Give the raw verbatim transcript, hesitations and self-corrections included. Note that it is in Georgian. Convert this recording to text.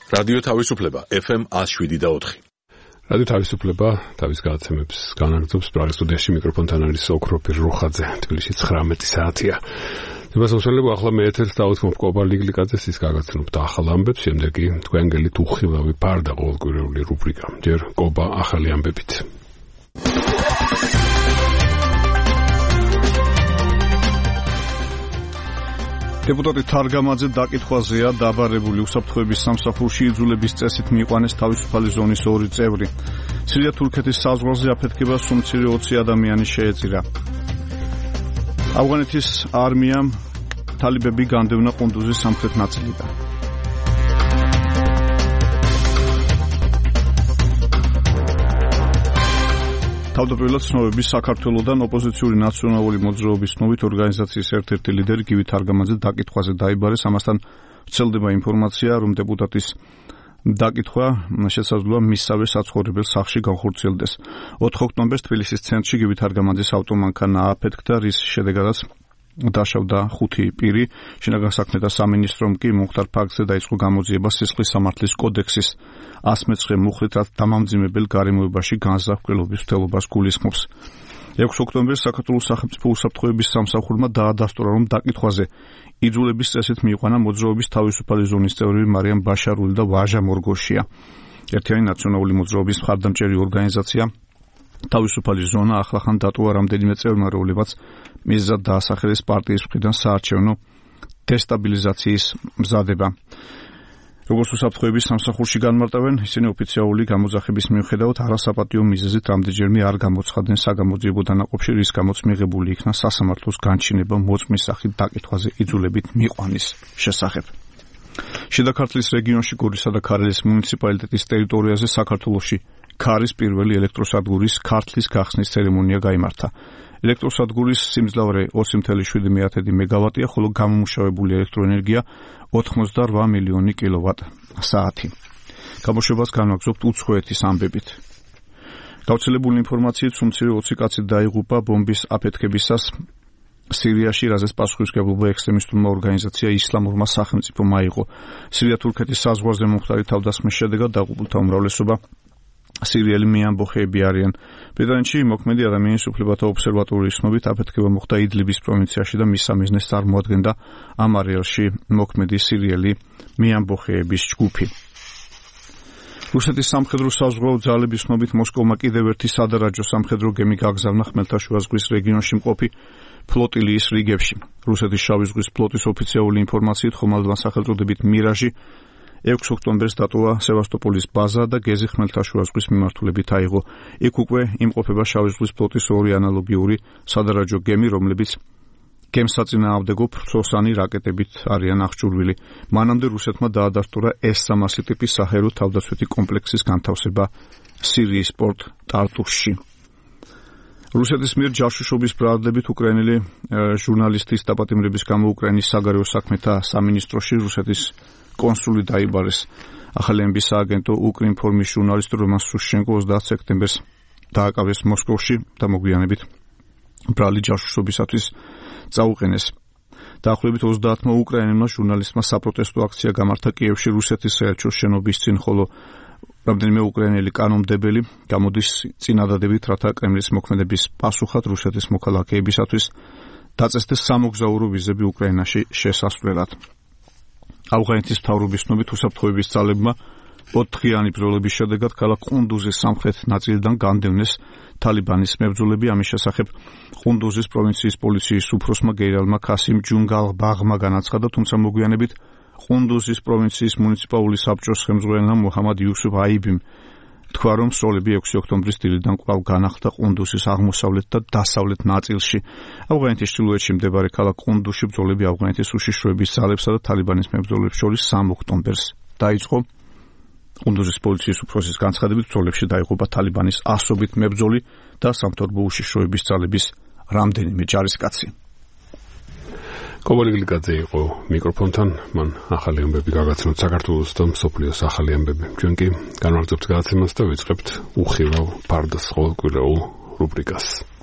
რადიო თავისუფლება ეფ ემ one oh seven და four. რადიო თავისუფლება თავის გადაცემებს განაგრძობს პრაღის სტუდიაში მიკროფონთან არის ოქროფი რუხაძე. თბილისში nine საათია. Δημოსავლება ახლა მე ეთერს დავუთმობ კობა ლიგლიკაძეს ის გაგაცნობთ ახალ ამბებს, შემდეგ კი თქვენ გელით უხილავი ფარდა ყოველკვირეული რუბრიკა. ჯერ კობა ახალი ამბებით. Deputati თარგამაძე დაკითხვაზეა დაბარებული უსაფრთხოების სამსახურში იძულების წესით მიიყვანეს თავისუფალი ზონის ორი წევრი. სირია-თურქეთის საზღვარზე აფეთქებას სულ twenty ადამიანი შეეწირა. ავღანეთის არმიამ თალიბები განდევნა ყუნდუზის სამხრეთ ნაწილიდან. თავდაპირველად ცნობები საქართველოსთან ოპოზიციური ნაციონალური მოძრაობის ცნობით ორგანიზაციის ერთ-ერთი ლიდერი გივი თარგამაძე დაკითხვაზე დაიბარეს. ამასთან ვრცელდება ინფორმაცია, რომ დეპუტატის დაკითხვა შესაძლოა მისსავე საცხოვრებელ სახლში განხორციელდეს. ოთხ ოქტომბერს თბილისის ცენტრში გივი თარგამაძის ავტომანქანა ააფეთქდა, რის შედეგადაც დაშავდა ხუთი პირი. შინაგან საქმეთა სამინისტრომ კი მომხდარ ფაქტზე დაიწყო გამოძიება სისხლის სამართლის კოდექსის one oh nine მუხლით, რაც დამამძიმებელ გარემოებაში განზრახველობის მცდელობას გულისხმობს. ექვსი ოქტომბერს საქართველოს სახელმწიფო უსაფრთხოების სამსახურმა დაადასტურა, რომ დაკითხვაზე იძულების წესით მიიყვანა მოძრაობის თავისუფალი ზონის წევრები მარიამ ბაშარული და ვაჟა მორგოშია. ერთიანი ნაციონალური მოძრაობის მხარდამჭერი ორგანიზაცია თავისუფალი ზონა ახლახან დატოვა რამდენიმე წევრმა, რომლებმაც მიზეზად დაასახელეს პარტიის მხრიდან საარჩევნო დესტაბილიზაციის მზადება. როგორც უსაფრთხოების სამსახურში განმარტავენ, ისინი ოფიციალური გამოძახების მიუხედავად არასაპატიო მიზეზით რამდენჯერმე არ გამოცხადდნენ საგამოძიებო დანაყოფში, რის გამოც მიღებული იქნა სასამართლოს განჩინება მოწმის სახით დაკითხვაზე იძულებით მიიყვანის შესახებ. შიდა ქართლის რეგიონში გორისა და ქარელის მუნიციპალიტეტის ტერიტორიაზე საქართველოში ქარის პირველი ელექტროსადგურის ქართლის გახსნის ცერემონია გაიმართა. ელექტროსადგურის სიმძლავრე twenty seven მეგავატია, ხოლო გამომუშავებული ელექტროენერგია ογδόντα მილიონი კილოვატ-საათი. გამოშვებას განვაგრძობთ უცხოეთის ამბებით. გავრცელებული ინფორმაციით სულ twenty კაცი დაიღუპა ბომბის აფეთქებისას სირიაში, რაზეც პასუხისმგებლობა ექსტრემისტულმა ორგანიზაცია ისლამურმა სახელმწიფომ აიღო. სირია-თურქეთის საზღვარზე მომხდარი თავდასხმის შედეგად დაღუპულთა უმრავლესობა სირიელი მეამბოხეები არიან. ბრიტანეთში მოქმედი ადამიანის უფლებათა ობსერვატორიის ცნობით აფეთქება მოხდა იდლიბის პროვინციაში და მის სამიზნეს წარმოადგენდა ამ არეალში მოქმედი სირიელი მეამბოხეების ჯგუფი. რუსეთის სამხედრო საზღვაო ძალების ცნობით მოსკოვმა კიდევ ერთი სადარაჯო სამხედრო გემი გაგზავნა ხმელთაშუა ზღვის რეგიონში მყოფი ფლოტილიის რიგებში. რუსეთის შავი ზღვის ფლოტის ოფიციალური ინფორმაციით ხომალდმა სახელწოდებით მირაჟი ექვსი ოქტომბერს დატოვა სევასტოპოლის ბაზა და გეზი ხმელთაშუა ზღვის მიმართულებით აიღო. იქ უკვე იმყოფება შავი ზღვის ფლოტის ორი ანალოგიური სადარაჯო გემი, რომლებიც გემსაწინააღმდეგო ფრთოსანი რაკეტებით არიან აღჭურვილი. მანამდე რუსეთმა დაადასტურა ეს სამასი ტიპის საჰაერო თავდაცვითი კომპლექსის განთავსება სირიის პორტ ტარტუსში. რუსეთის მიერ ჯაშუშობის ბრალდებით უკრაინელი ჟურნალისტის დაპატიმრების გამო უკრაინის საგარეო საქმეთა სამინისტროში რუსეთის კონსული დაიბარეს. ახალი ემბის სააგენტო უკრინფორმის ჟურნალისტი რომან სუშენკო ოცდაათ სექტემბერს დააკავეს მოსკოვში და მოგვიანებით ბრალი ჯაშუშობისათვის წაუყენეს. დაახლოებით ოცდაათმა უკრაინელმა ჟურნალისტმა საპროტესტო აქცია გამართა კიევში რუსეთის საელჩოს შენობის წინ, ხოლო რამდენიმე უკრაინელი კანონმდებელი გამოდის წინადადებით, რათა კრემლის მოქმედების პასუხად რუსეთის მოქალაქეებისათვის დაწესდეს სამოგზაურო ვიზები უკრაინაში შესასვლელად. ავღანეთის მთავრობის ცნობით უსაფრთხოების ძალებმა ოთხდღიანი ბრძოლების შედეგად ქალაქ ყუნდუზის სამხრეთ ნაწილიდან განდევნეს თალიბანის მებრძოლები. ამის შესახებ ყუნდუზის პროვინციის პოლიციის უფროსმა გენერალმა ქასიმ ჯუნგალბაღმა განაცხადა, თუმცა მოგვიანებით ყუნდუზის პროვინციის მუნიციპალური საბჭოს ხელმძღვანელმა მუჰამად იუსუფ აიბიმ თქვა, რომ სროლები ექვსი ოქტომბრის დილიდან კვლავ განახლდა ყუნდუზის აღმოსავლეთ და დასავლეთ ნაწილში. ავღანეთის ჩრდილოეთში მდებარე ქალაქ ყუნდუზში ბრძოლები ავღანეთის უშიშროების ძალებსა და თალიბანის მებრძოლებს შორის სამი ოქტომბერს დაიწყო. ყუნდუზის პოლიციის უფროსის განცხადებით ბრძოლებში დაიღუპა თალიბანის ასობით მებრძოლი და სამთავრობო უშიშროების ძალების რამდენიმე ჯარისკაცი. კობალიგლიკაძე იყო მიკროფონთან, მან ახალი ამბები გაგაცნოთ საქართველოს და მსოფლიოს ახალი ამბები. ჩვენ კი განვაგრძობთ გადაცემას და ვიწყებთ უხილავ ფარდას ყოველკვირეულ რუბრიკას.